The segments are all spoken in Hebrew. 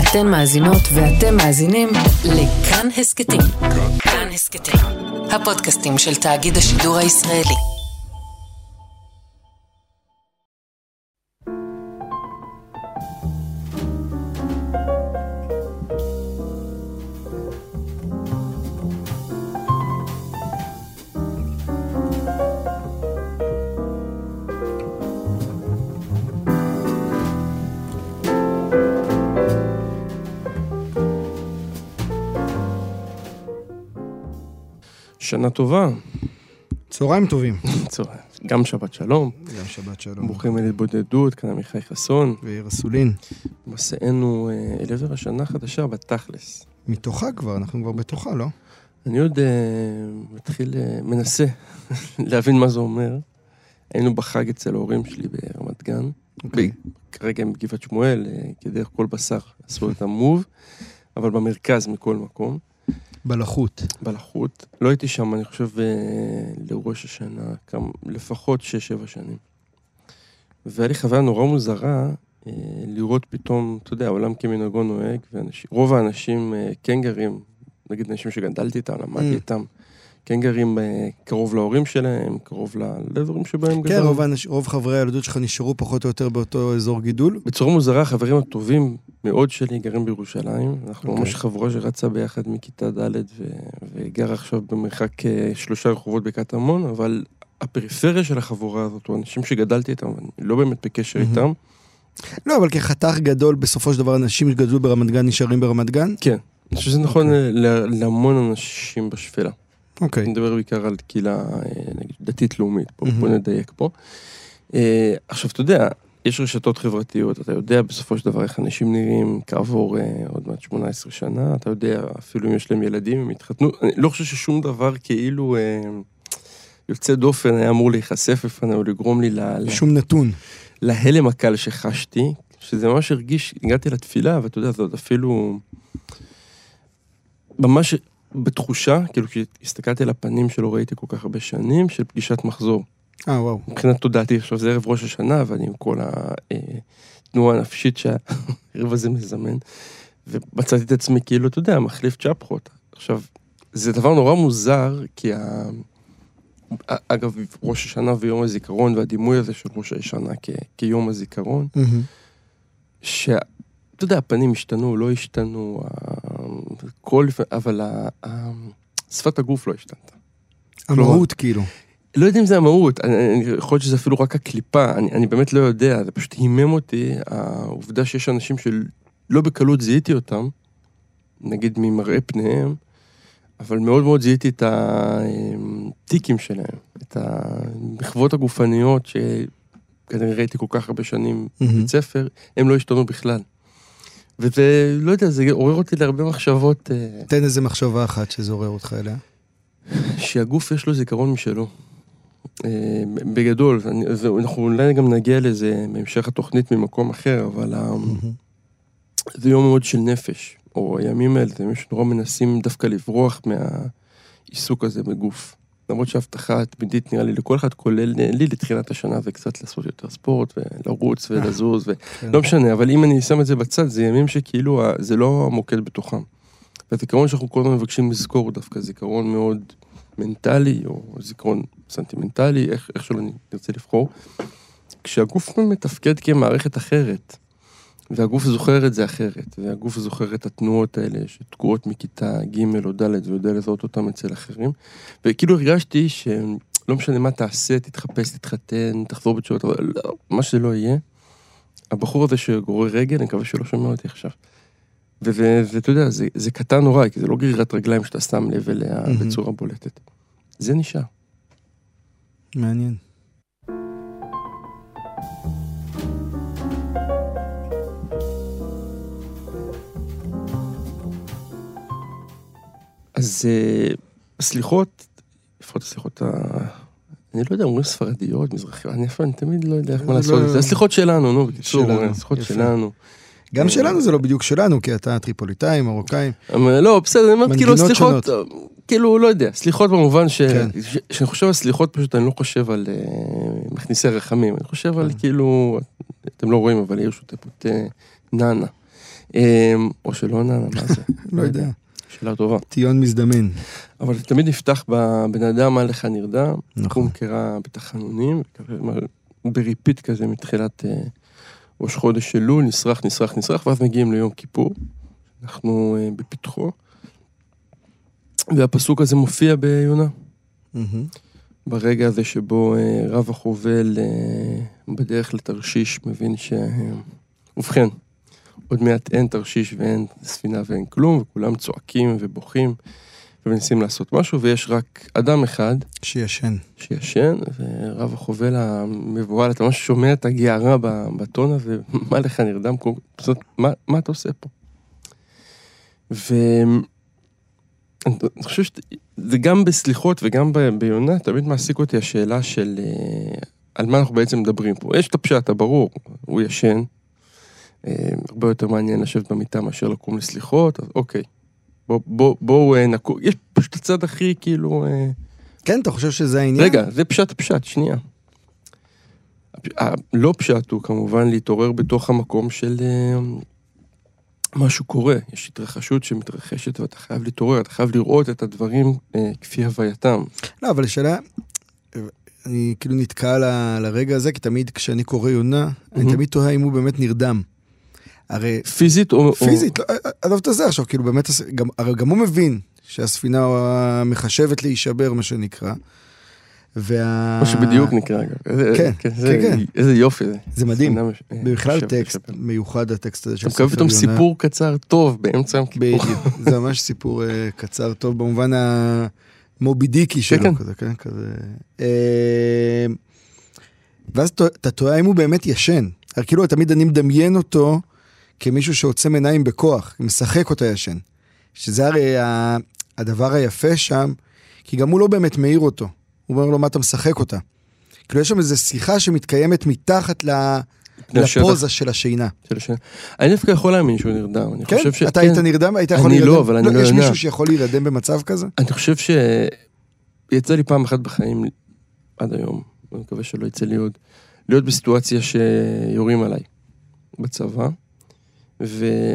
אתן מאזינות ואתם מאזינים לכאן הסקטים. כאן הסקטים, הפודקאסטים של תאגיד השידור הישראלי. שנה טובה. צהריים טובים. גם שבת שלום. גם שבת שלום. ברוכים אל התבודדות, כאן עמיחי חסון. ויאיר אסולין. מסענו אל עבר השנה חדשה בתכלס. מתוכה כבר, אנחנו כבר בתוכה, לא? אני עוד מנסה להבין מה זה אומר. היינו בחג אצל ההורים שלי ברמת גן. כרגע הם בגבעת שמואל, כדרך כל בשר, עשו את המוב, אבל במרכז מכל מקום. בלחות. לא הייתי שם, אני חושב, לראש השנה, לפחות 6-7 שנים. והיה לי חוויה נורא מוזרה, לראות פתאום, אתה יודע, העולם כמנהגו נוהג, רוב האנשים כן גרים, נגיד אנשים שגדלתי איתם, למדתי איתם, כן גרים קרוב להורים שלהם, קרוב לאזורים שבהם גדלו. כן, רוב חברי הילדות שלך נשארו פחות או יותר באותו אזור גידול. בצורה מוזרה, החברים הטובים מאוד שלי גרים בירושלים. אנחנו ממש חברה שרצה ביחד מכיתה ד' וגר עכשיו במרחק 3 רחובות בקטמון, אבל הפריפריה של החבורה הזאת, הוא אנשים שגדלתי איתם, אני לא באמת בקשר איתם. לא, אבל כחתך גדול, בסופו של דבר אנשים שגדלו ברמת גן נשארים ברמת גן? כן, אני חושב שזה נכון להמון אנשים בשפלה. אוקיי. אני מדבר בעיקר על קהילה דתית-לאומית, בוא נדייק פה. עכשיו, אתה יודע, יש רשתות חברתיות, אתה יודע בסופו של דבר איך אנשים נראים כעבור עוד מעט 18 שנה, אתה יודע אפילו אם יש להם ילדים, הם התחתנו, אני לא חושב ששום דבר כאילו יוצא דופן היה אמור להיחשף בפני או לגרום לי שום נתון. להלם הקל שחשתי, שזה ממש הרגיש, הגעתי לתפילה, ואתה יודע, זה עוד אפילו ממש בתחושה, כאילו כשהסתכלתי על הפנים שלא ראיתי כל כך הרבה שנים, של פגישת מחזור. וואו. מבחינת תודעתי, עכשיו זה ערב ראש השנה, ואני עם כל התנועה הנפשית שהערב הזה מזמן, ומצאתי את עצמי כאילו, אתה יודע, מחליף צ'פחות. עכשיו, זה דבר נורא מוזר, כי אגב, ראש השנה ויום הזיכרון, והדימוי הזה של ראש השנה כיום הזיכרון, אתה יודע, הפנים השתנו, לא השתנו, אבל שפת הגוף לא השתנתה. המהות כאילו. לא יודע אם זה המהות, אני יכול להיות שזה אפילו רק הקליפה, אני באמת לא יודע, זה פשוט הימם אותי, העובדה שיש אנשים שלא בקלות זיהיתי אותם, נגיד ממראה פניהם, אבל מאוד מאוד זיהיתי את הטיקים שלהם, את המחוות הגופניות שכנראה ראיתי כל כך הרבה שנים בבית ספר, הם לא השתנו בכלל. וזה, לא יודע, זה עורר אותי להרבה מחשבות. תן איזה מחשבה אחת שזה עורר אותך אליה. שהגוף יש לו זיכרון משלו. בגדול, אנחנו אולי גם נגיע לזה בהמשך התוכנית ממקום אחר, אבל זה יום מאוד של נפש, או הימים האלה, זה נורא מנסים דווקא לברוח מהעיסוק הזה בגוף. למרות שההבטחה התמידית נראה לי לכל אחד, כולל לי לתחילת השנה, וקצת לעשות יותר ספורט, ולרוץ ולזוז, ולא משנה, אבל אם אני שם את זה בצד, זה ימים שכאילו, זה לא המוקד בתוכם. והזיכרון שאנחנו כל הזמן מבקשים לזכור, הוא דווקא זיכרון מאוד מנטלי, או זיכרון סנטימנטלי, איך שלא נרצה לבחור, כשהגוף מתפקד כמערכת אחרת, והגוף זוכר את זה אחרת, והגוף זוכר את התנועות האלה שתקועות מכיתה ג' או ד' ויודע לזהות אותם אצל אחרים, וכאילו הרגשתי שלא משנה מה תעשה, תתחפש, תתחתן, תחזור בתשובות, אבל לא, מה שזה לא יהיה, הבחור הזה שגורר רגל, אני מקווה שלא שומע אותי עכשיו. ואתה יודע, זה קטן נורא, כי זה לא גרירת רגליים שאתה שם לב אליה בצורה בולטת. זה נשאר. מעניין. אז הסליחות, לפחות הסליחות, אני לא יודע, אומרים ספרדיות, מזרחיות, אני תמיד לא יודע איך מה לעשות את זה. הסליחות שלנו, נו, בקיצור, הסליחות שלנו. גם שלנו זה לא בדיוק שלנו, כי אתה טריפוליטאי, מרוקאי. לא, בסדר, אני אומרת, כאילו, סליחות, כאילו, לא יודע, סליחות במובן שאני חושב על סליחות, פשוט אני לא חושב על מכניסי רחמים, אני חושב על כאילו, אתם לא רואים, אבל יש שותה פוטה נאנה. או שלא נענה, מה זה? לא יודע. שאלה טובה. טיון מזדמן. אבל זה תמיד נפתח בבן אדם מה לך נרדם, נכון. הוא קרא בתחנונים, בריפיט כזה מתחילת ראש חודש שלו, נשרח, ואז מגיעים ליום כיפור, אנחנו בפתחו, והפסוק הזה מופיע ביונה. ברגע הזה שבו רב החובל בדרך לתרשיש מבין ובכן, עוד מעט אין תרשיש ואין ספינה ואין כלום, וכולם צועקים ובוכים ומנסים לעשות משהו, ויש רק אדם אחד שישן, ורב החובל המבוהל, אתה ממש שומע את הגערה בטון הזה, מה לך נרדם? מה אתה עושה פה? אני חושב שזה גם בסליחות וגם ביונה, תמיד מעסיק אותי השאלה של על מה אנחנו בעצם מדברים פה. יש את הפשט, הברור, הוא ישן, הרבה יותר מעניין לשבת במיטה מאשר לקום לסליחות, אז אוקיי, בואו נקום, יש פשוט הצד הכי כאילו... כן, אתה חושב שזה העניין? רגע, זה פשט, שנייה. לא פשט הוא כמובן להתעורר בתוך המקום של... משהו קורה, יש התרחשות שמתרחשת ואתה חייב להתעורר, אתה חייב לראות את הדברים כפי הווייתם. לא, אבל השאלה, אני כאילו נתקע לרגע הזה, כי תמיד כשאני קורא יונה, אני תמיד תוהה אם הוא באמת נרדם. הרי... פיזית או... פיזית, עזוב את זה עכשיו, כאילו באמת, הרי גם הוא מבין שהספינה מחשבת להישבר, מה שנקרא. מה שבדיוק נקרא, אגב. כן. איזה יופי זה. זה מדהים. בכלל טקסט מיוחד, הטקסט הזה של ספר יונה. אתה מקבל פתאום סיפור קצר טוב באמצע יום כיפור. בדיוק, זה ממש סיפור קצר טוב, במובן המובידיקי שלו. כן, כזה. ואז אתה טועה אם הוא באמת ישן. כאילו תמיד אני מדמיין אותו כמישהו שעוצם עיניים בכוח, משחק אותה ישן. שזה הרי הדבר היפה שם, כי גם הוא לא באמת מאיר אותו. הוא אומר לו, מה אתה משחק אותה? כאילו, יש שם איזו שיחה שמתקיימת מתחת לפוזה של השינה. אני דווקא יכול להאמין שהוא נרדם. כן? אתה היית נרדם? היית יכול להירדם? אני לא, אבל אני לא יודע. יש מישהו שיכול להירדם במצב כזה? אני חושב שיצא לי פעם אחת בחיים, עד היום, אני מקווה שלא יצא לי עוד, להיות בסיטואציה שיורים עליי בצבא, והיה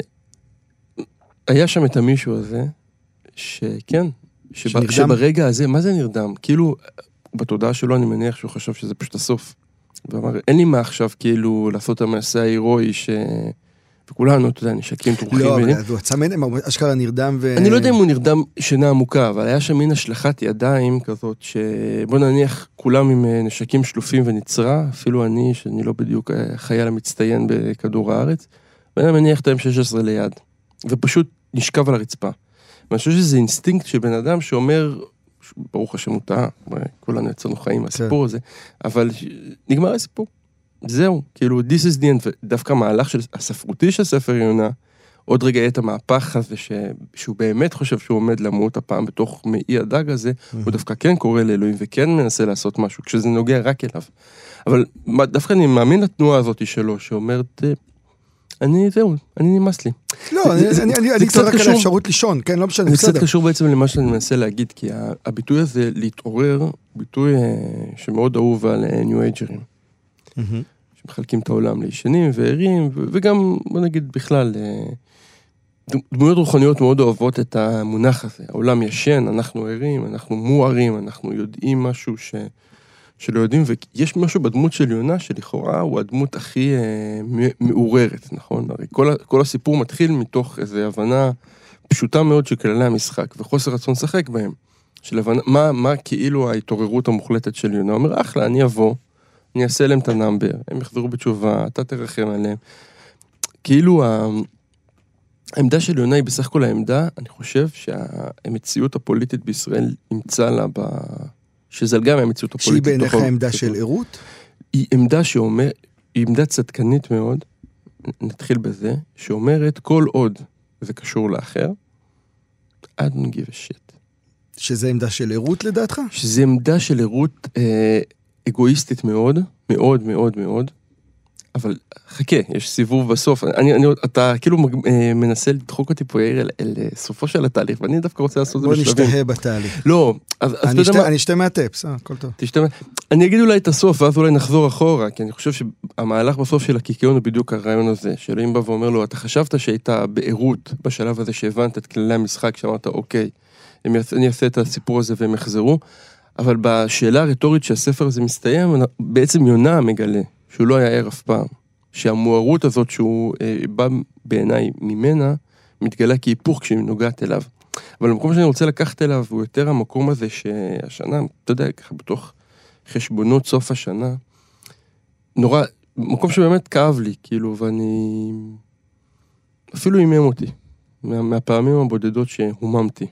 שם את המישהו הזה, שכן, שברגע הזה, מה זה נרדם? כאילו, בתודעה שלו אני מניח שהוא חשב שזה פשוט הסוף. ואמר, אין לי מה עכשיו כאילו לעשות את המעשה ההירואי וכולנו, אתה יודע, נשקים תומכים. לא, אבל הוא עצם אשכרה נרדם אני לא יודע אם הוא נרדם שינה עמוקה, אבל היה שם מין השלכת ידיים כזאת, שבוא נניח כולם עם נשקים שלופים ונצרה, אפילו אני, שאני לא בדיוק חייל המצטיין בכדור הארץ, ואני מניח את ה-M16 ליד, ופשוט נשכב על הרצפה. ואני חושב שזה אינסטינקט של בן אדם שאומר, ברוך השם הוא טעה, כולנו יצאנו חיים מהסיפור הזה, אבל נגמר הסיפור. זהו, כאילו, this is the end, ודווקא המהלך הספרותי של ספר יונה, עוד רגע יהיה את המהפך הזה, שהוא באמת חושב שהוא עומד למות הפעם בתוך מאי הדג הזה, הוא דווקא כן קורא לאלוהים, וכן מנסה לעשות משהו, כשזה נוגע רק אליו. אבל דווקא אני מאמין לתנועה הזאת שלו, שאומרת, אני נמאס לי. לא, אני קצת רק על האפשרות לישון, כן, לא משנה, בסדר. זה קצת קשור בעצם למה שאני מנסה להגיד, כי הביטוי הזה, להתעורר, ביטוי שמאוד אהוב על ניו-אייג'רים. שמחלקים את העולם לישנים וערים, וגם, בוא נגיד, בכלל, דמויות רוחניות מאוד אוהבות את המונח הזה. העולם ישן, אנחנו ערים, אנחנו מוארים, אנחנו יודעים משהו שלא יודעים, ויש משהו בדמות של יונה, שלכאורה הוא הדמות הכי מעוררת, נכון? הרי כל הסיפור מתחיל מתוך איזו הבנה פשוטה מאוד של כללי המשחק, וחוסר רצון לשחק בהם. של הבנה, מה כאילו ההתעוררות המוחלטת של יונה? הוא אומר, אחלה, אני אבוא, אני אעשה להם את הנאמבר, הם יחזרו בתשובה, אתה תרחם עליהם. כאילו העמדה של יונה היא בסך הכל העמדה, אני חושב שהמציאות הפוליטית בישראל ימצא לה שזלגה מהמציאות הפוליטית. שהיא בעיניך העמדה של עירות? היא עמדה היא עמדה צדקנית מאוד, נתחיל בזה, שאומרת כל עוד זה קשור לאחר, I don't give a shit. שזה עמדה של עירות לדעתך? שזה עמדה של עירות אגואיסטית מאוד, מאוד מאוד מאוד, אבל חכה, יש סיבוב בסוף. אתה כאילו מנסה לדחוק אותי פה, יאיר, אל סופו של התהליך, ואני דווקא רוצה לעשות את זה בשלבים. בוא נשתהה בתהליך. לא, אני אשתה מהטפס, הכל טוב. אני אגיד אולי את הסוף, ואז אולי נחזור אחורה, כי אני חושב שהמהלך בסוף של הקיקיון הוא בדיוק הרעיון הזה, שאלוהים בא ואומר לו, אתה חשבת שהיית בעירות בשלב הזה שהבנת את כללי המשחק, שאמרת, אוקיי, אני אעשה את הסיפור הזה והם יחזרו, אבל בשאלה הרטורית שהספר הזה מסתיים, בעצם יונה מגלה שהוא לא היה ער אף פעם, שהמוארות הזאת שהוא בא בעיניי ממנה, מתגלה כהיפוך כשהיא נוגעת אליו. אבל המקום שאני רוצה לקחת אליו הוא יותר המקום הזה שהשנה, אתה יודע, ככה בתוך חשבונות סוף השנה, נורא, מקום שבאמת כאב לי, כאילו, ואני אפילו אימם אותי, מהפעמים הבודדות שהוממתי.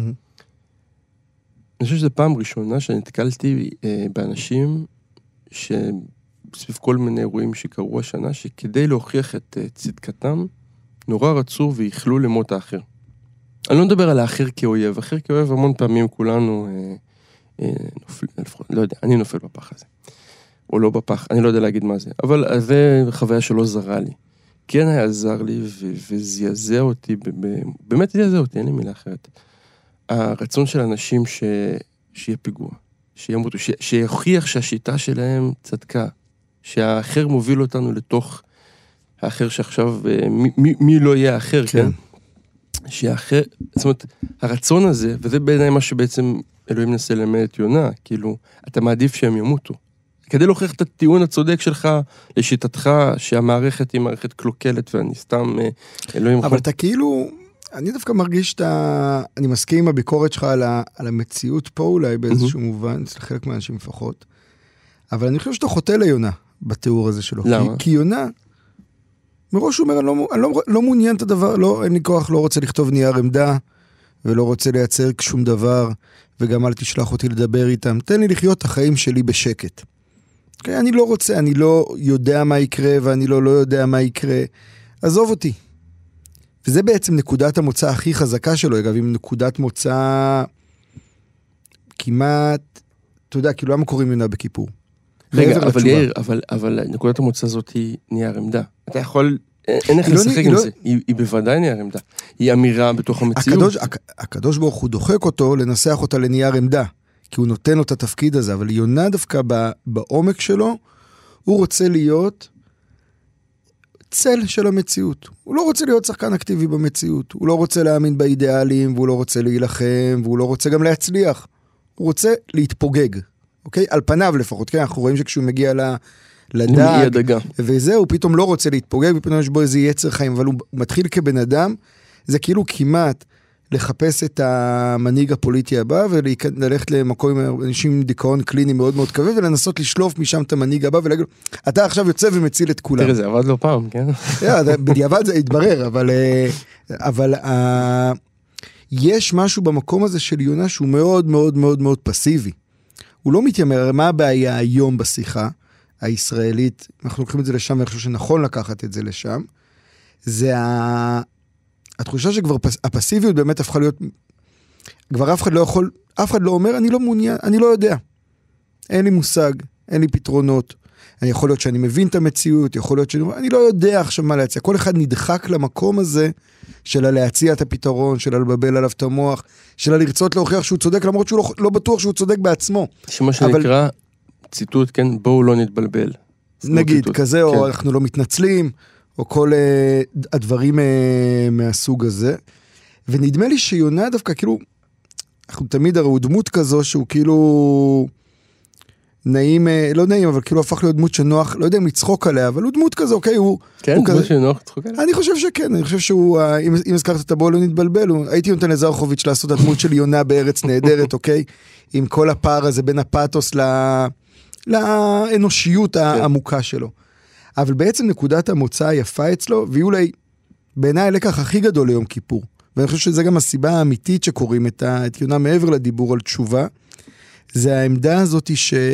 אני חושב שזו פעם ראשונה שנתקלתי באנשים סביב כל מיני אירועים שקרו השנה, שכדי להוכיח את צדקתם, נורא רצו ויכלו למות האחר. אני לא מדבר על האחר כאויב, אחר כאויב המון פעמים כולנו נופל, לא יודע, אני נופל בפח הזה. או לא בפח, אני לא יודע להגיד מה זה. אבל זה חוויה שלא זרה לי. כן היה זר לי וזעזע אותי, באמת זעזע אותי, אין לי מילה אחרת. הרצון של אנשים שיהיה פיגוע, שימותו, שיוכיח שהשיטה שלהם צדקה, שהאחר מוביל אותנו לתוך האחר שעכשיו, מי לא יהיה האחר, כן? שהאחר, זאת אומרת, הרצון הזה, וזה בעיניי מה שבעצם אלוהים מנסה ללמד את יונה, כאילו, אתה מעדיף שהם ימותו. כדי להוכיח את הטיעון הצודק שלך, לשיטתך, שהמערכת היא מערכת קלוקלת, ואני סתם, אלוהים... אבל אתה כאילו, אני דווקא מרגיש אני מסכים עם הביקורת שלך על המציאות פה אולי, באיזשהו מובן, אצל חלק מהאנשים לפחות, אבל אני חושב שאתה חוטא ליונה, בתיאור הזה שלו. למה? כי יונה, מראש הוא אומר, אני לא מעוניין את הדבר, אין לי כוח, לא רוצה לכתוב נייר עמדה, ולא רוצה לייצר שום דבר, וגם אל תשלח אותי לדבר איתם, תן לי לחיות את החיים שלי בשקט. Okay, אני לא רוצה, אני לא יודע מה יקרה, ואני לא יודע מה יקרה, עזוב אותי. וזה בעצם נקודת המוצא הכי חזקה שלו, אגב, עם נקודת מוצא כמעט, אתה יודע, כאילו למה קוראים יונה בכיפור? רגע, אבל יאיר, אבל נקודת המוצא הזאת היא נייר עמדה. אתה יכול, אין איך לשחק עם זה. היא בוודאי נייר עמדה. היא אמירה בתוך המציאות. הקדוש ברוך הוא דוחק אותו, לנסח אותה לנייר עמדה. כי הוא נותן לו את התפקיד הזה, אבל יונה דווקא בעומק שלו, הוא רוצה להיות צל של המציאות. הוא לא רוצה להיות שחקן אקטיבי במציאות. הוא לא רוצה להאמין באידיאלים, והוא לא רוצה להילחם, והוא לא רוצה גם להצליח. הוא רוצה להתפוגג. אוקיי? על פניו לפחות, כן? אנחנו רואים שכשהוא מגיע לדג, וזה, הוא פתאום לא רוצה להתפוגג, ופתאום יש בו איזה יצר חיים, אבל הוא מתחיל כבן אדם, זה כאילו כמעט לחפש את המנהיג הפוליטי הבא, וללכת למקום עם אנשים עם דיכאון קליני מאוד מאוד כבד, ולנסות לשלוף משם את המנהיג הבא, ולהגיד, אתה עכשיו יוצא ומציל את כולם. תראה, זה עבד לא פעם, כן? בדיעבד זה התברר, אבל יש משהו במקום הזה של יונה, שהוא מאוד מאוד מאוד מאוד פסיבי. הוא לא מתיימר, מה הבעיה היום בשיחה הישראלית, אנחנו לוקחים את זה לשם, ואני חושב שנכון לקחת את זה לשם, זה התחושה שכבר הפסיביות באמת הפכה להיות, כבר אף אחד לא יכול, אף אחד לא אומר, אני לא מעוניין, אני לא יודע. אין לי מושג, אין לי פתרונות. אני יכול להיות שאני מבין את המציאות, יכול להיות שאני לא יודע עכשיו מה להציע. כל אחד נדחק למקום הזה, של להציע את הפתרון, של לבבל עליו את המוח, של לרצות להוכיח שהוא צודק, למרות שהוא לא בטוח שהוא צודק בעצמו. שמה שנקרא, ציטוט, כן, בואו לא נתבלבל. נגיד, כזה, או אנחנו לא מתנצלים, או כל הדברים מהסוג הזה. ונדמה לי שיונה דווקא, כאילו, אנחנו תמיד הרי הוא דמות כזו, שהוא כאילו נעים, לא נעים, אבל כאילו הפך להיות דמות שנוח, לא יודע אם לצחוק עליה, אבל הוא דמות כזו, אוקיי, הוא... כן, דמות שנוח לצחוק עליה? אני חושב שכן, אני חושב שהוא, אם הזכרת את הבוא לא נתבלבל, הייתי נותן לזרחוביץ' לעשות את הדמות של יונה בארץ נהדרת, אוקיי? עם כל הפער הזה בין הפאתוס לאנושיות העמוקה שלו. אבל בעצם נקודת המוצא היפה אצלו, והיא אולי בעיניי הלקח הכי גדול ליום כיפור. ואני חושב שזה גם הסיבה האמיתית שקוראים את יונה מעבר לדיבור על תשובה, זה העמדה הזאת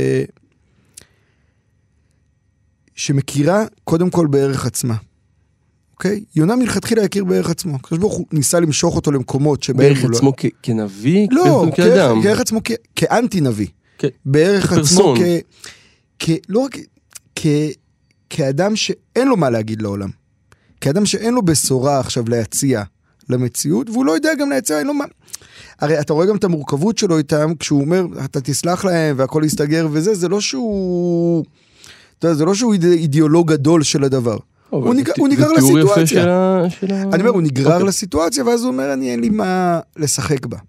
שמכירה קודם כל בערך עצמה. אוקיי? יונה מלכתחילה יכיר בערך עצמו. הקדוש ברוך הוא ניסה למשוך אותו למקומות שבהם בערך עצמו כנביא? לא, בערך עצמו כאנטי נביא. בערך עצמו לא רק כאדם שאין לו מה להגיד לעולם. כאדם שאין לו בשורה עכשיו להציע למציאות, והוא לא יודע גם להציע, אין לו מה. הרי אתה רואה גם את המורכבות שלו איתם, כשהוא אומר, אתה תסלח להם והכל יסתגר וזה, זה לא שהוא, זה לא שהוא אידיאולוג גדול של הדבר. הוא נגרר לסיטואציה. אני אומר, הוא נגרר לסיטואציה, ואז הוא אומר, אין לי מה לשחק בה.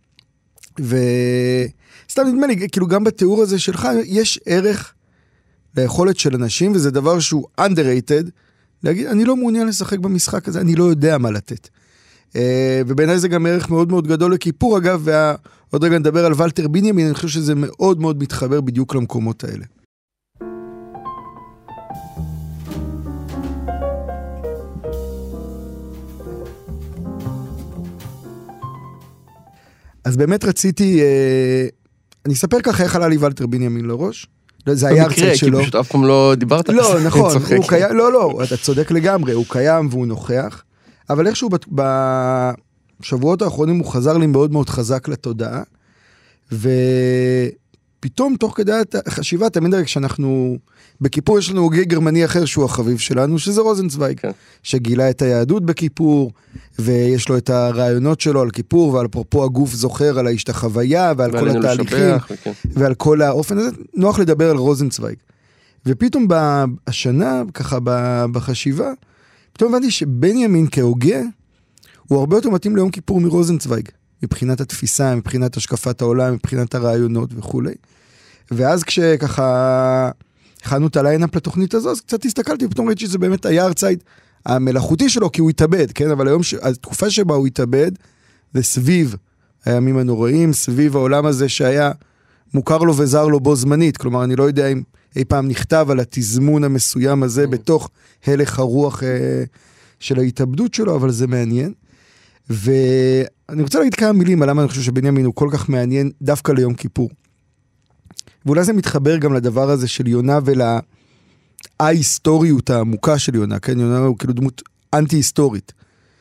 וסתם נדמה לי, כאילו גם בתיאור הזה שלך, יש ערך ליכולת של אנשים, וזה דבר שהוא underrated, להגיד, אני לא מעוניין לשחק במשחק הזה, אני לא יודע מה לתת. ובעיניי זה גם ערך מאוד מאוד גדול לכיפור, אגב, ועוד רגע נדבר על ולטר בנימין, אני חושב שזה מאוד מאוד מתחבר בדיוק למקומות האלה. אז באמת רציתי, אני אספר ככה איך עלה לי ולטר בנימין לראש. זה היה הרצאת שלו. כי פשוט אף פעם לא דיברת. לא, נכון, הוא קיים, לא, אתה צודק לגמרי, הוא קיים והוא נוכח, אבל איכשהו בשבועות האחרונים הוא חזר לי מאוד מאוד חזק לתודעה, ופתאום תוך כדי החשיבה, תמיד הרי כשאנחנו, בכיפור יש לנו הוגה גרמני אחר שהוא החביב שלנו, שזה רוזנצוויג, שגילה את היהדות בכיפור, ויש לו את הרעיונות שלו על כיפור, ועל פרופו הגוף זוכר על האיש החוויה, ועל כל התהליכים, ועל כל האופן הזה, נוח לדבר על רוזנצוויג. ופתאום השנה, ככה בחשיבה, פתאום הבנתי שבנימין כהוגה, הוא הרבה יותר מתאים ליום כיפור מרוזנצוויג, מבחינת התפיסה, מבחינת השקפת העולם, מבחינת הרעיונות וכו'. ואז כשככה הכנו את הליינאפ לתוכנית הזו, אז קצת הסתכלתי, ופתאום ראיתי שזה באמת היה הרצייד המלאכותי שלו, כי הוא התאבד, כן? אבל היום, התקופה שבה הוא התאבד, זה סביב הימים הנוראים, סביב העולם הזה שהיה מוכר לו וזר לו בו זמנית, כלומר, אני לא יודע אם אי פעם נכתב על התזמון המסוים הזה, בתוך הלך הרוח של ההתאבדות שלו, אבל זה מעניין. ואני רוצה להגיד כמה מילים על למה אני חושב שבנימין הוא כל כך מעניין דווקא ליום כיפור. ואולי זה מתחבר גם לדבר הזה של יונה ולהיסטוריות העמוקה של יונה, כן? יונה הוא כאילו דמות אנטי-היסטורית.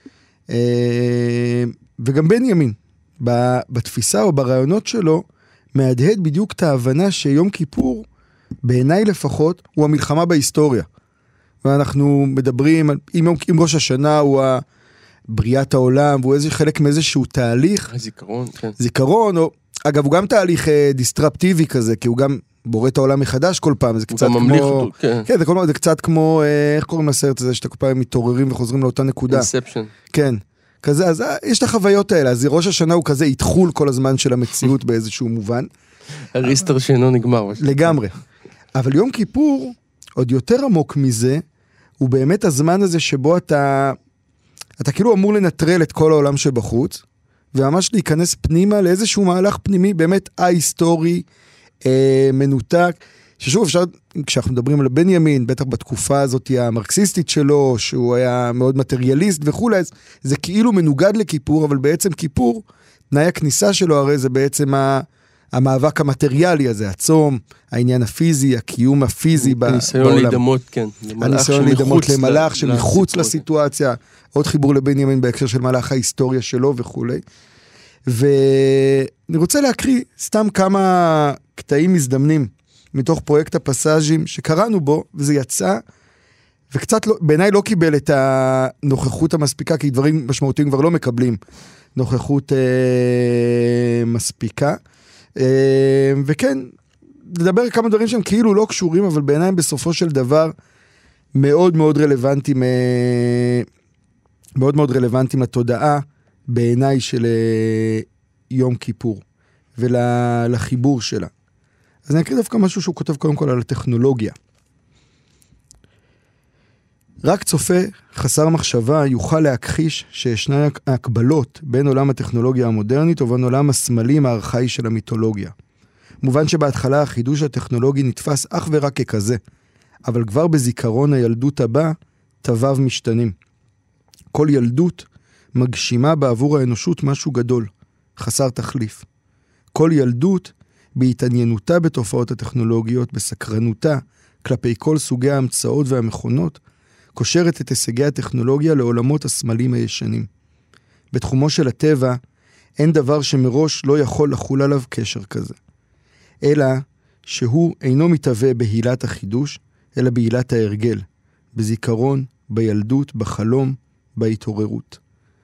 וגם בנימין, בתפיסה או ברעיונות שלו, מהדהד בדיוק את ההבנה שיום כיפור, בעיניי לפחות, הוא המלחמה בהיסטוריה. ואנחנו מדברים, אם ראש השנה הוא בריאת העולם, והוא חלק מאיזשהו תהליך. זיכרון, כן. זיכרון, או, אגב, הוא גם תהליך דיסטרפטיבי כזה, כי הוא גם בורא את העולם מחדש כל פעם, זה קצת כמו... כן. כן, זה קצת כמו, איך קוראים לסרט הזה, שאתה כל פעם מתעוררים וחוזרים לאותה נקודה. אינספשן. כן. כזה, אז יש את החוויות האלה, אז ראש השנה הוא כזה התחול כל הזמן של המציאות באיזשהו מובן. הריסטר שאינו נגמר. לגמרי. אבל יום כיפור, עוד יותר עמוק מזה, הוא באמת הזמן הזה שבו אתה כאילו אמור לנטרל את כל העולם שבחוץ, וממש להיכנס פנימה לאיזשהו מהלך פנימי, באמת ההיסטורי, מנותק, ששוב אפשר, כשאנחנו מדברים על בנימין, בטח בתקופה הזאת המרקסיסטית שלו, שהוא היה מאוד מטריאליסט וכו', זה כאילו מנוגד לכיפור, אבל בעצם כיפור, תנאי הכניסה שלו הרי זה בעצם המאבק המטריאלי הזה, הצום, העניין הפיזי, הקיום הפיזי בעולם. הניסיון להידמות, כן. הניסיון להידמות למלאך שמחוץ לסיטואציה, עוד חיבור לבנימין בהקשר של מלאך ההיסטוריה שלו וכו'. ואני רוצה להקריא סתם כמה קטעים מזדמנים, מתוך פרויקט הפסאז'ים שקראנו בו, וזה יצא, וקצת בעיניי לא קיבל את הנוכחות המספיקה, כי דברים משמעותיים כבר לא מקבלים נוכחות מספיקה. וכן, לדבר כמה דברים שהם כאילו לא קשורים, אבל בעיניי בסופו של דבר מאוד מאוד רלוונטיים, מאוד מאוד רלוונטיים לתודעה, בעיניי של יום כיפור, ולחיבור שלה. אז אני אקריא דווקא משהו שהוא כותב קודם כל על הטכנולוגיה. רק צופה חסר מחשבה יוכל להכחיש שישנה הקבלות בין עולם הטכנולוגיה המודרנית ובין עולם הסמלים הארכאי של המיתולוגיה. מובן שבהתחלה החידוש הטכנולוגי נתפס אך ורק ככזה, אבל כבר בזיכרון הילדות הבא, תוויו משתנים. כל ילדות מגשימה בעבור האנושות משהו גדול, חסר תחליף. כל ילדות בהתעניינותה בתופעות הטכנולוגיות, בסקרנותה כלפי כל סוגי ההמצאות והמכונות, קושרת את הישגי הטכנולוגיה לעולמות הסמלים הישנים. בתחומו של הטבע, אין דבר שמראש לא יכול לחול עליו קשר כזה. אלא שהוא אינו מתהווה בהילת החידוש, אלא בהילת ההרגל, בזיכרון, בילדות, בחלום, בהתעוררות.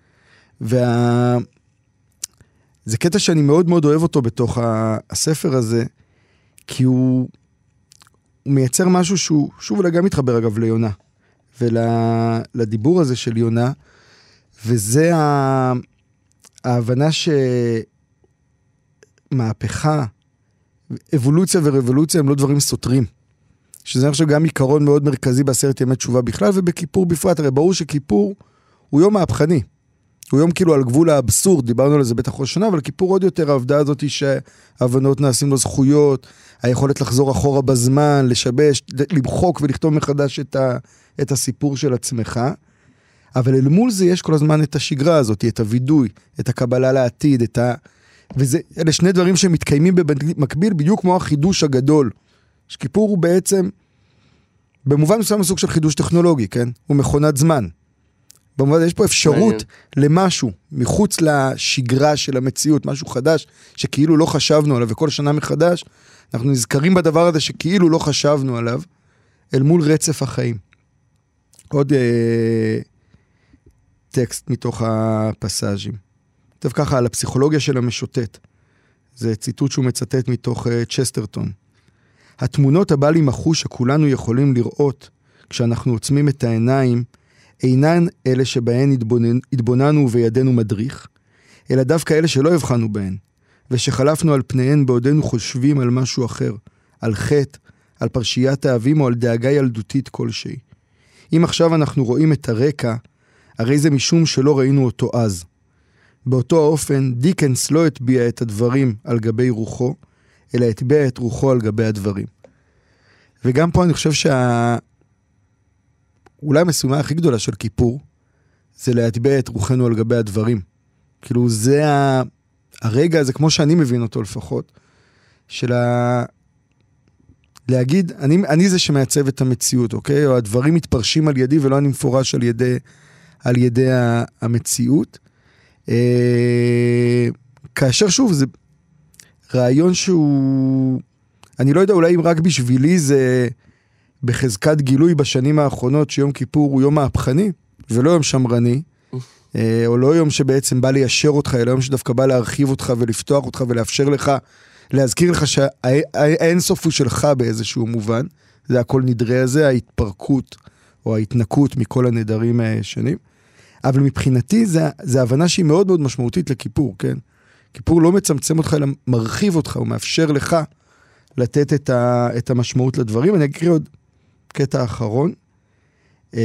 זה קטע שאני מאוד מאוד אוהב אותו בתוך הספר הזה, כי הוא מייצר משהו שהוא, שוב אולי גם מתחבר אגב ליונה, ולדיבור הזה של יונה, וזה ההבנה שמהפכה, אבולוציה ורבולוציה הם לא דברים סותרים. שזה אני חושב גם עיקרון מאוד מרכזי בעשרת ימי תשובה בכלל, ובכיפור בפרט. הרי ברור שכיפור הוא יום מהפכני. הוא יום כאילו על גבול האבסורד, דיברנו על זה בטח ראש שנה, אבל כיפור עוד יותר העבודה הזאת היא שההבנות נעשים לו זכויות, היכולת לחזור אחורה בזמן, לשבש, למחוק ולכתוב מחדש את הסיפור של עצמך. אבל אל מול זה יש כל הזמן את השגרה הזאת, את הוידוי, את הקבלה לעתיד, אלה שני דברים שמתקיימים במקביל, בדיוק כמו החידוש הגדול. שכיפור הוא בעצם, במובן מסוים סוג של חידוש טכנולוגי, כן? הוא מכונת זמן. במובן יש פה אפשרות למשהו, מחוץ לשגרה של המציאות, משהו חדש, שכאילו לא חשבנו עליו, וכל שנה מחדש, אנחנו נזכרים בדבר הזה שכאילו לא חשבנו עליו, אל מול רצף החיים. עוד טקסט מתוך הפסאז'ים. כתב ככה על הפסיכולוגיה של המשוטט. זה ציטוט שהוא מצטט מתוך צ'סטרטון. התמונות הבל יימחו שכולנו יכולים לראות כשאנחנו עוצמים את העיניים, אינן אלה שבהן התבוננו וידנו מדריך, אלא דווקא אלה שלא הבחנו בהן, ושחלפנו על פניהן בעודנו חושבים על משהו אחר, על חטא, על פרשיית האבים או על דאגה ילדותית כלשהי. אם עכשיו אנחנו רואים את הרקע, הרי זה משום שלא ראינו אותו אז. באותו האופן, דיקנס לא הטביע את הדברים על גבי רוחו, אלא הטביע את רוחו על גבי הדברים. וגם פה אני חושב אולי המשימה הכי גדולה של כיפור, זה להטביע את רוחנו על גבי הדברים. כאילו זה הרגע הזה, כמו שאני מבין אותו לפחות, של להגיד, אני זה שמעצב את המציאות, אוקיי? או הדברים מתפרשים על ידי ולא אני מפורש על ידי המציאות. כאשר שוב, זה רעיון שהוא, אני לא יודע, אולי אם רק בשבילי זה בחזקת גילוי בשנים האחרונות, שיום כיפור הוא יום מהפכני, ולא יום שמרני, או לא יום שבעצם בא ליישר אותך, אלא יום שדווקא בא להרחיב אותך ולפתוח אותך ולאפשר לך, להזכיר לך שהאין סוף הוא שלך באיזשהו מובן, זה הכל נדרי הזה, ההתפרקות או ההתנקות מכל הנדרים הישנים. אבל מבחינתי זה הבנה שהיא מאוד מאוד משמעותית לכיפור, כן? כיפור לא מצמצם אותך, אלא מרחיב אותך, הוא מאפשר לך לתת את המשמעות לדברים. אני אקריא עוד קטע אחרון. אני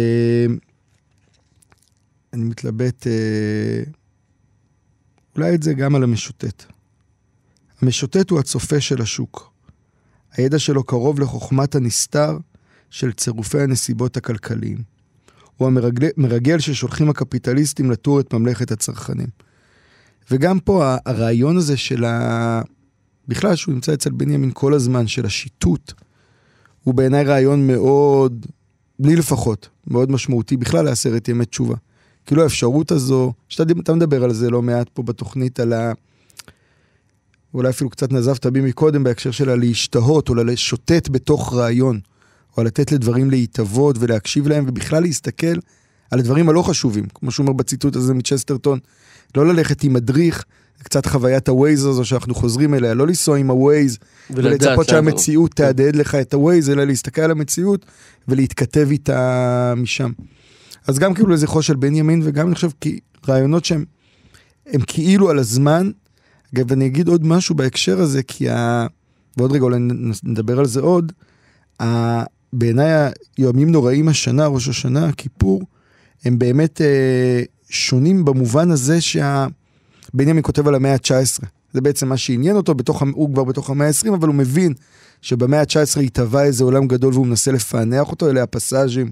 מתלבט, אולי את זה גם על המשוטט. המשוטט הוא הצופה של השוק. הידע שלו קרוב לחוכמת הנסתר של צירופי הנסיבות הכלכליים. הוא המרגל ששולחים הקפיטליסטים לטור את ממלכת הצרכנים. וגם פה הרעיון הזה של בכלל שהוא נמצא אצל בנימין כל הזמן, של השיטוט, הוא בעיניי רעיון מאוד, בלי לפחות, מאוד משמעותי בכלל לעשרת ימי תשובה. כאילו האפשרות הזו, שאתה מדבר על זה לא מעט פה בתוכנית, על אולי אפילו קצת נזבת בי מקודם בהקשר שלה להשתהות, או לשוטט בתוך רעיון, או לתת לדברים להתאבות ולהקשיב להם, ובכלל להסתכל על הדברים הלא חשובים, כמו שהוא אומר בציטוט הזה מצ'סטרטון, לא ללכת עם מדריך, קצת חוויית הווייז הזו שאנחנו חוזרים אליה, לא לנסוע עם הווייז, ולצפות שהמציאות תעדד לך את הווייז, אלא להסתכל על המציאות, ולהתכתב איתה משם. אז גם כאילו לזכרו של בנימין, וגם אני חושב רעיונות שהם כאילו על הזמן, ואני אגיד עוד משהו בהקשר הזה, כי ועוד רגע אולי נדבר על זה עוד, בעיניי הימים נוראים השנה, ראש השנה, הכיפור, הם באמת שונים במובן הזה בנימין כותב על המאה ה-19. זה בעצם מה שעניין אותו, הוא כבר בתוך המאה ה-20, אבל הוא מבין שבמאה ה-19 יתהווה איזה עולם גדול, והוא מנסה לפענח אותו, אלה הפסאז'ים,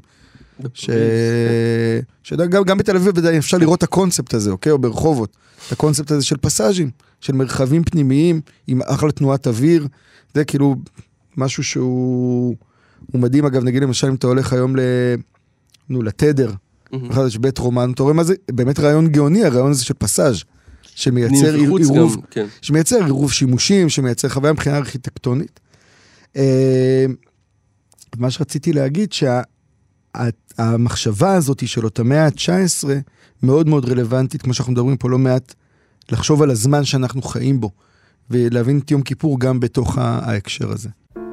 גם בתל אביב אפשר לראות את הקונספט הזה, אוקיי? או ברחובות, את הקונספט הזה של פסאז'ים, של מרחבים פנימיים, עם אחלה תנועת אוויר, זה כאילו משהו שהוא מדהים. אגב, נגיד למשל, אם אתה הולך היום לתדר, אחד יש בית רומן, אתה רואה מה זה? באמת רעיון גאוני, הרעיון הזה של פסאז' שמייצר עירוב שימושים, שמייצר חוויה מבחינה ארכיטקטונית. מה שרציתי להגיד, המחשבה הזאת של אותה המאה ה-19 מאוד מאוד רלוונטית, כמו שאנחנו מדברים פה לא מעט, לחשוב על הזמן שאנחנו חיים בו, ולהבין את יום כיפור גם בתוך ההקשר הזה.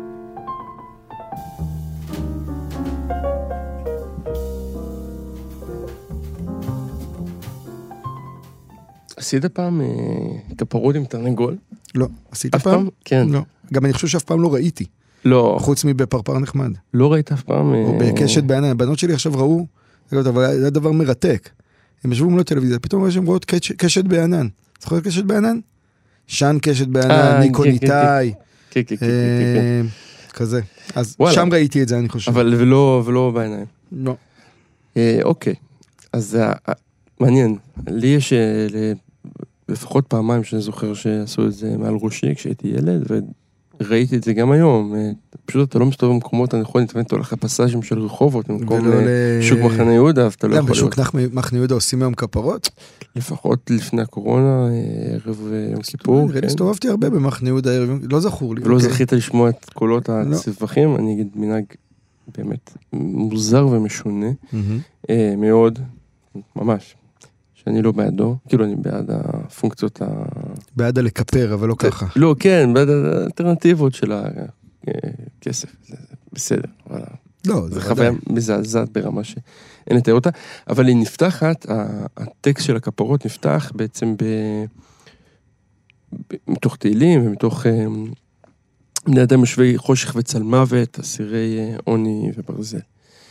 עשית פעם כפרות עם תרנגול? לא. עשית אף פעם? כן. לא. גם אני חושב שאף פעם לא ראיתי. לא. חוץ מבפרפר נחמד. לא ראית אף פעם? או בקשת בענן. הבנות שלי עכשיו ראו, אבל זה דבר מרתק. הם ישבו מול הטלוויזיה, פתאום ראו שהם רואות קשת בענן. זוכר קשת בענן? שן קשת בענן, ניקו ניטאי. כן. כזה. אז שם ראיתי את זה, אני חושב. אבל ולא בעיניים. לא. אוקיי. אז מעניין. לי יש לפחות פעמיים שאני זוכר שעשו את זה מעל ראשי כשהייתי ילד, וראיתי את זה גם היום. פשוט אתה לא מסתובב במקומות הנכונים, אתה הולך לפסאז'ים של רחובות, במקום שוק מחנה יהודה, אז אתה לא יכול בשוק מחנה יהודה עושים היום כפרות? לפחות לפני הקורונה, ערב יום כיפור. הסתובבתי הרבה במחנה יהודה, לא זכור לי. ולא זכית לשמוע את קולות הצווחים, אני אגיד מנהג באמת מוזר ומשונה, מאוד, ממש. שאני לא בעדו, כאילו אני בעד הפונקציות בעד הלכפר, אבל לא ככה. לא, כן, בעד האלטרנטיבות של הכסף, זה בסדר. לא, זה חוויה מזעזעת ברמה שאין לתאר אותה, אבל היא נפתחת, הטקסט של הכפרות נפתח בעצם מתוך תהילים ומתוך בני אדם יושבי חושך וצל מוות, אסירי עוני וברזל.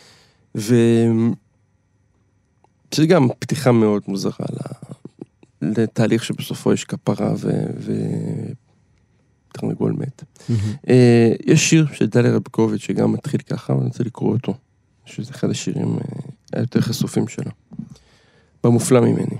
שזה גם פתיחה מאוד מוזרה לתהליך שבסופו יש כפרה ותרנגול מת. יש שיר של דליה רבקוביץ' שגם מתחיל ככה, ואני רוצה לקרוא אותו, שזה אחד השירים היותר חשופים שלו. במופלא ממני.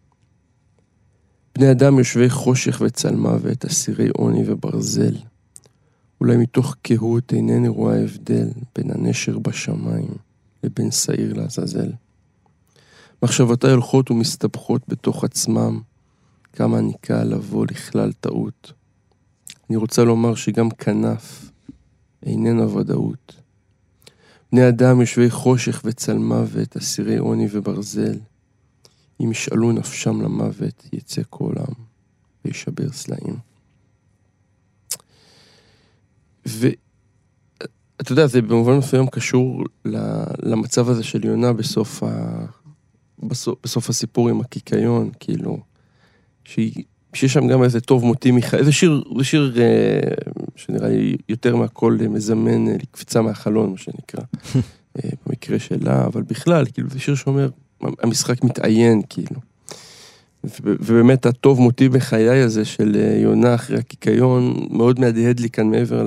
בני אדם יושבי חושך וצל מוות, אסירי עוני וברזל. אולי מתוך קהות אינני רואה הבדל בין הנשר בשמיים לבין שעיר לעזאזל. מחשבותיי הולכות ומסתבכות בתוך עצמם, כמה אני קל לבוא לכלל טעות. אני רוצה לומר שגם כנף איננה ודאות. בני אדם יושבי חושך וצל מוות, אסירי עוני וברזל. אם ישאלו נפשם למוות, יצא קולם וישבר סלעים. ואתה יודע, זה במובן מסוים קשור למצב הזה של יונה בסוף הסיפור עם הקיקיון, כאילו, שיש שם גם איזה טוב מותי מיכאל, זה שיר שנראה לי יותר מהכל מזמן לקפיצה מהחלון, מה שנקרא, במקרה שלה, אבל בכלל, כאילו, זה שיר שאומר, המשחק מתעיין, כאילו. ובאמת הטוב מותי בחיי הזה של יונה אחרי הקיקיון, מאוד מהדהד לי כאן מעבר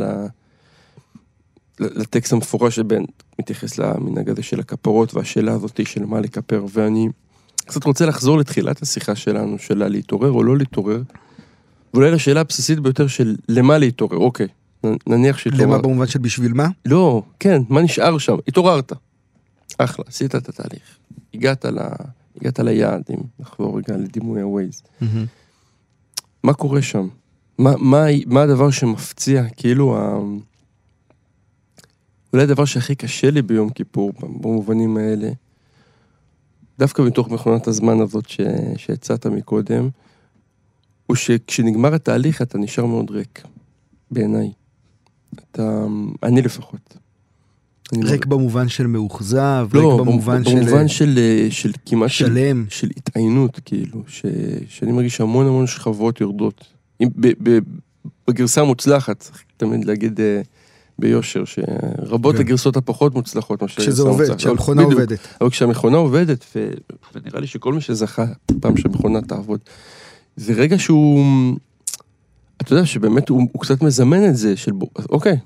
לטקסט המפורש שבין מתייחס למנהג הזה של הכפרות והשאלה הזאת של מה לכפר, ואני קצת רוצה לחזור לתחילת השיחה שלנו, שלה להתעורר או לא להתעורר, ואולי לשאלה הבסיסית ביותר של למה להתעורר, אוקיי, נניח שהתעורר. למה במובן של בשביל מה? לא, כן, מה נשאר שם? התעוררת. אחלה, עשית את התהליך. הגעת ליעד, אם נחבור רגע לדימוי הווייז. מה קורה שם? מה הדבר שמפציע? כאילו, אולי הדבר שהכי קשה לי ביום כיפור, במובנים האלה, דווקא מתוך מכונת הזמן הזאת שהצעת מקודם, הוא שכשנגמר התהליך אתה נשאר מאוד ריק, בעיניי. אני לפחות. ריק במובן של מאוחזב, לא, ריק במובן של כמעט שלם. של התעיינות, כאילו, שאני מרגיש המון המון שכבות יורדות. בגרסה המוצלחת, תמיד להגיד ביושר, שרבות הגרסות הפחות מוצלחות, כשזה עובד, כשהמכונה עובדת. אבל כשהמכונה עובדת, ונראה לי שכל מי שזכה פעם שהמכונה תעבוד, זה רגע שהוא, אתה יודע שבאמת הוא קצת מזמן את זה, של אוקיי,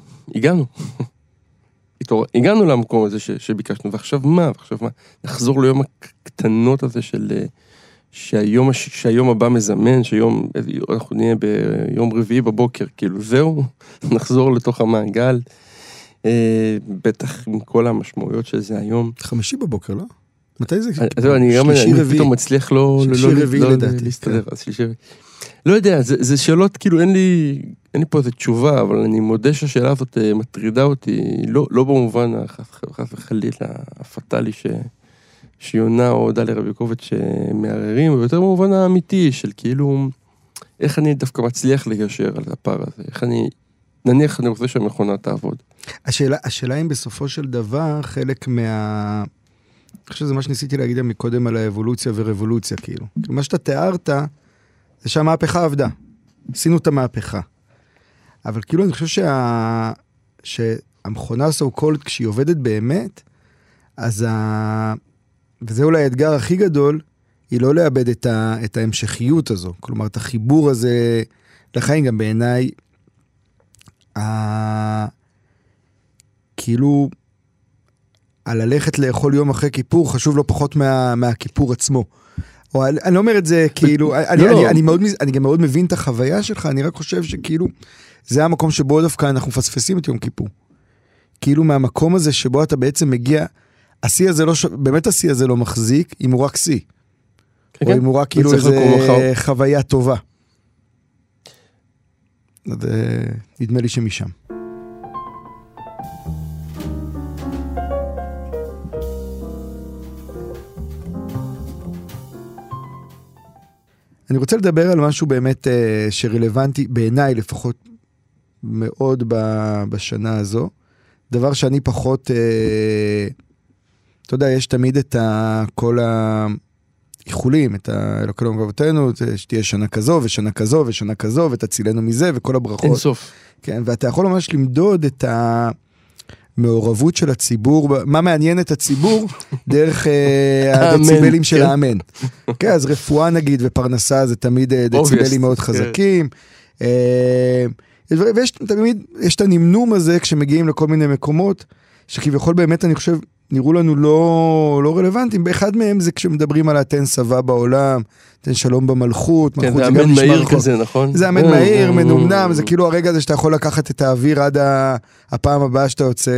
הגענו למקום הזה שביקשנו, ועכשיו מה? נחזור ליום הקטנות הזה של שהיום הבא מזמן, אנחנו נהיה ביום רביעי בבוקר, כאילו זהו, נחזור לתוך המעגל, בטח עם כל המשמעויות של זה היום. 5 בבוקר, לא? מתי זה? אני פתאום מצליח לא להסתדר, אז שלישי רביעי. לא יודע, זה שאלות, כאילו אין לי פה איזו תשובה, אבל אני מודה שהשאלה הזאת מטרידה אותי, לא במובן חס וחלילה הפטלי שיונה או דליה רביקוביץ' שמערערים, ויותר במובן האמיתי של כאילו, איך אני דווקא מצליח לגשר על הפער הזה, איך נניח אני רוצה שהמכונה תעבוד. השאלה אם בסופו של דבר, חלק אני חושב שזה מה שניסיתי להגיד מקודם על האבולוציה ורבולוציה, כאילו. מה שאתה תיארת, זה שהמהפכה עבדה. עשינו את המהפכה. אבל כאילו אני חושב שהמכונה so called, כשהיא עובדת באמת, אז וזה אולי האתגר הכי גדול, היא לא לאבד את ההמשכיות הזו. כלומר, את החיבור הזה לחיים גם בעיניי, כאילו, על ללכת לאכול יום אחרי כיפור, חשוב לא פחות מהכיפור עצמו. או, אני לא אומר את זה, כאילו, אני גם מאוד מבין את החוויה שלך, אני רק חושב שכאילו, זה המקום שבו דווקא אנחנו מפספסים את יום כיפור. כאילו, מהמקום הזה שבו אתה בעצם מגיע, השיא הזה לא, באמת השיא הזה לא מחזיק, אם הוא רק שיא. או אם הוא רק כאילו איזה חוויה טובה. נדמה לי שמשם. אני רוצה לדבר על משהו באמת שרלוונטי, בעיניי לפחות מאוד בשנה הזו. דבר שאני פחות, אתה יודע, יש תמיד את כל האיחולים, את אלוקינו ואבותינו, שתהיה שנה כזו ושנה כזו ושנה כזו, ותצילנו מזה וכל הברכות. אין סוף. כן, ואתה יכול ממש למדוד את המעורבות של הציבור, מה מעניין את הציבור, דרך הדציבלים של האמן. כן, אז רפואה נגיד ופרנסה זה תמיד דציבלים מאוד חזקים. ויש תמיד, יש את הנמנום הזה כשמגיעים לכל מיני מקומות, שכביכול באמת אני חושב, נראו לנו לא רלוונטיים. באחד מהם זה כשמדברים על התן סבא בעולם, תן שלום במלכות, כן, זה אמן מהיר כזה, נכון? זה אמן מהיר, מנומנם, זה כאילו הרגע הזה שאתה יכול לקחת את האוויר עד הפעם הבאה שאתה יוצא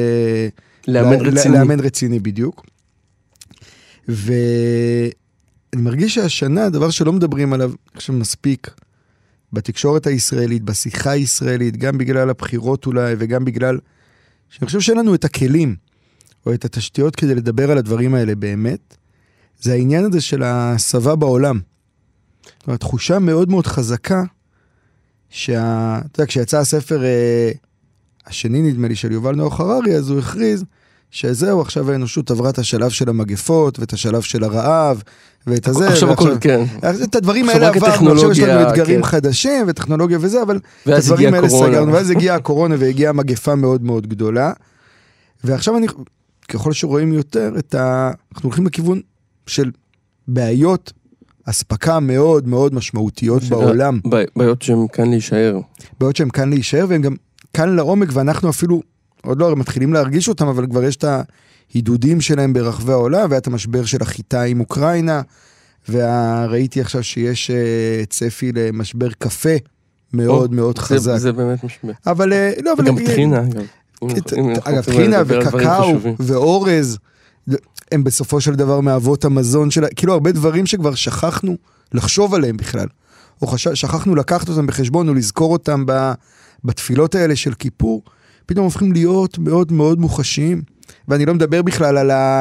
לאמן רציני בדיוק. ואני מרגיש שהשנה, דבר שלא מדברים עליו, אני חושב מספיק, בתקשורת הישראלית, בשיחה הישראלית, גם בגלל הבחירות אולי, וגם בגלל שאני חושב שאין לנו את הכלים, או את התשתיות כדי לדבר על הדברים האלה באמת, זה העניין הזה של הסבא בעולם. זאת אומרת, תחושה מאוד מאוד חזקה, אתה יודע, כשיצא הספר השני נדמה לי של יובל נוח הררי, אז הוא הכריז שזהו, עכשיו האנושות עברה את השלב של המגפות, ואת השלב של הרעב, ואת הזה. עכשיו הכל, כן. את הדברים האלה עברנו, עכשיו יש לנו אתגרים חדשים, וטכנולוגיה וזה, אבל את הדברים האלה סגרנו, ואז הגיעה הקורונה, והגיעה מגפה מאוד מאוד גדולה, ועכשיו ככל שרואים יותר, אנחנו הולכים לכיוון של בעיות, אספקה מאוד מאוד משמעותיות בעולם. בעיות שהן כאן להישאר. בעיות שהן כאן להישאר, והן גם כאן לעומק, ואנחנו אפילו עוד לא מתחילים להרגיש אותם, אבל כבר יש את ההידודים שלהם ברחבי העולם, ואת המשבר של החיטה עם אוקראינה, וראיתי עכשיו שיש צפי למשבר קפה מאוד מאוד חזק. זה באמת משבר. אבל לא, אבל גם טחינה, אגב. אגב, טחינה וקקאו ואורז, הם בסופו של דבר מאבות המזון שלה, כאילו הרבה דברים שכבר שכחנו לחשוב עליהם בכלל, או שכחנו לקחת אותם בחשבון, או לזכור אותם בתפילות האלה של כיפור, פתאום הופכים להיות מאוד מאוד מוחשיים, ואני לא מדבר בכלל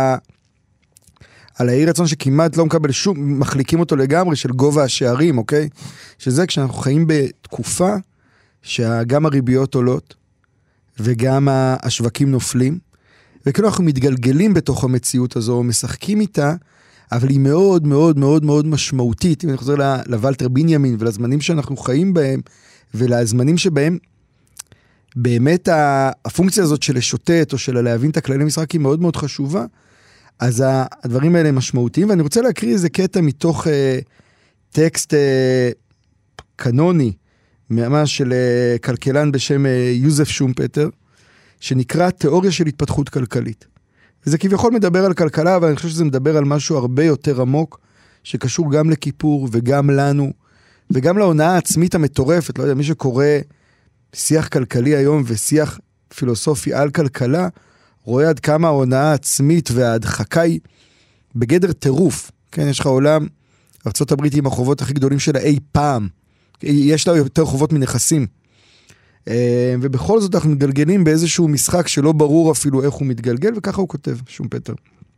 על העיר רצון שכמעט לא מקבל שום, מחליקים אותו לגמרי, של גובה השערים, אוקיי? שזה כשאנחנו חיים בתקופה, שגם הריביות עולות, וגם השווקים נופלים, וכאילו אנחנו מתגלגלים בתוך המציאות הזו, משחקים איתה, אבל היא מאוד מאוד מאוד מאוד משמעותית, אם אני חוזר לוולטר בנימין, ולזמנים שאנחנו חיים בהם, ולזמנים שבהם, באמת הפונקציה הזאת של לשוטט, או של להבין את הכללי משחק, היא מאוד מאוד חשובה, אז הדברים האלה הם משמעותיים, ואני רוצה להקריא איזה קטע מתוך טקסט קנוני, ממש של כלכלן בשם יוזף שומפטר, שנקרא תיאוריה של התפתחות כלכלית. וזה כביכול מדבר על כלכלה, אבל אני חושב שזה מדבר על משהו הרבה יותר עמוק, שקשור גם לכיפור וגם לנו, וגם להונאה העצמית המטורפת. לא יודע, מי שקורא שיח כלכלי היום ושיח פילוסופי על כלכלה, רואה עד כמה ההונאה העצמית וההדחקה היא בגדר טירוף. כן, יש לך עולם, ארצות הברית עם החובות הכי גדולים שלה אי פעם. יש לה יותר חובות מנכסים. ובכל זאת אנחנו מתגלגלים באיזשהו משחק שלא ברור אפילו איך הוא מתגלגל, וככה הוא כותב, שומפטר.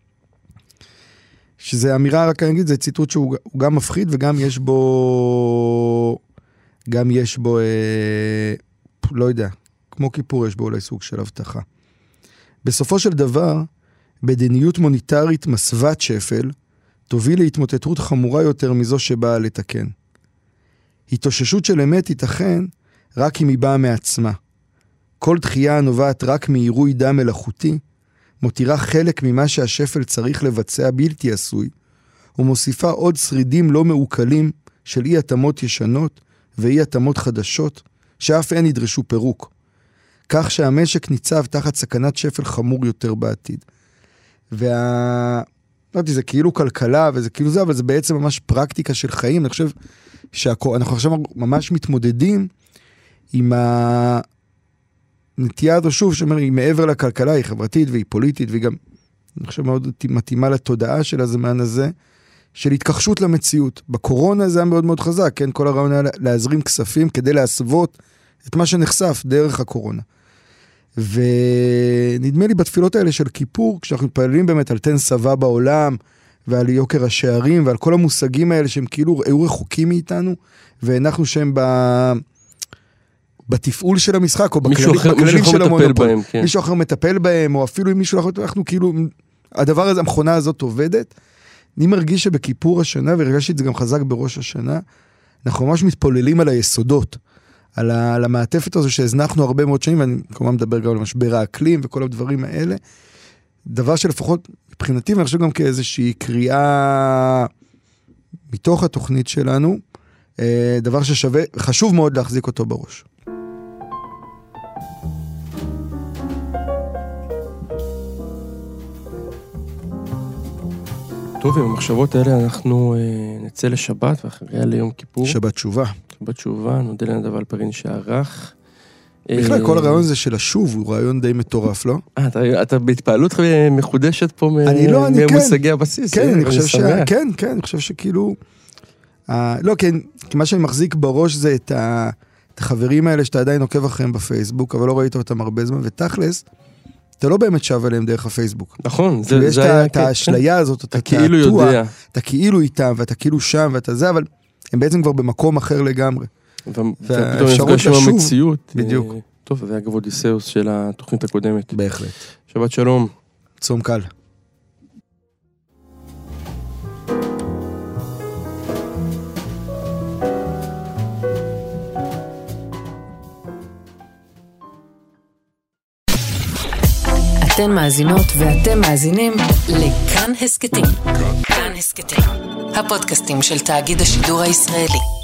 שזה אמירה, רק אני אגיד, זה ציטוט שהוא גם מפחיד, וגם יש בו, לא יודע, כמו כיפור יש בו אולי סוג של הבטחה. בסופו של דבר, מדיניות מוניטרית מסוות שפל, תוביל להתמוטטות חמורה יותר מזו שבאה לתקן. התאוששות של אמת ייתכן רק אם היא באה מעצמה. כל דחייה הנובעת רק מעירוי דם מלאכותי, מותירה חלק ממה שהשפל צריך לבצע בלתי עשוי, ומוסיפה עוד שרידים לא מעוקלים של אי התאמות ישנות ואי התאמות חדשות, שאף אין ידרשו פירוק. כך שהמשק ניצב תחת סכנת שפל חמור יותר בעתיד. לא יודעת, זה כאילו כלכלה וזה כאילו זה, אבל זה בעצם ממש פרקטיקה של חיים. אני חושב שאנחנו עכשיו ממש מתמודדים עם הנטייה הזו, שוב, שאומר, היא מעבר לכלכלה, היא חברתית והיא פוליטית, והיא גם, אני חושב, מאוד מתאימה לתודעה של הזמן הזה, של התכחשות למציאות. בקורונה זה היה מאוד מאוד חזק, כן? כל הרעיון היה להזרים כספים כדי להסוות את מה שנחשף דרך הקורונה. ונדמה לי בתפילות האלה של כיפור, כשאנחנו מתפללים באמת על תן סבא בעולם, ועל יוקר השערים, ועל כל המושגים האלה שהם כאילו היו רחוקים מאיתנו, ואנחנו שהם בתפעול של המשחק, או בכללים של המונופול. כן. מישהו אחר מטפל בהם, או אפילו אם מישהו אחר, אנחנו כאילו, הדבר הזה, המכונה הזאת עובדת. אני מרגיש שבכיפור השנה, והרגשתי את זה גם חזק בראש השנה, אנחנו ממש מתפוללים על היסודות, על המעטפת הזו שהזנחנו הרבה מאוד שנים, ואני כמובן מדבר גם על משבר האקלים וכל הדברים האלה, דבר שלפחות מבחינתי, ואני חושב גם כאיזושהי קריאה מתוך התוכנית שלנו, דבר ששווה, חשוב מאוד להחזיק אותו בראש. טוב, עם המחשבות האלה אנחנו נצא לשבת, ואחריה ליום כיפור. שבת תשובה. שבת תשובה, נודה לנדב אלפרין שערך. בכלל, כל הרעיון הזה של השוב, הוא רעיון די מטורף, לא? אתה בהתפעלות מחודשת פה ממושגי הבסיס. כן, אני חושב שכאילו, לא, כן, כי מה שאני מחזיק בראש זה את החברים האלה שאתה עדיין עוקב אחריהם בפייסבוק, אבל לא ראית אותם הרבה זמן, ותכלס, אתה לא באמת שב עליהם דרך הפייסבוק. נכון, יש את האשליה הזאת, אתה כאילו יודע. אתה כאילו איתם, ואתה כאילו שם, ואתה זה, אבל הם בעצם כבר במקום אחר לגמרי. ופתאום נפגש עם המציאות. בדיוק. טוב, זה אגב אודיסאוס של התוכנית הקודמת. בהחלט. שבת שלום. צום קל. אתן מאזינות ואתם מאזינים לכאן הסקטים. כאן הסקטים, הפודקאסטים של תאגיד השידור הישראלי.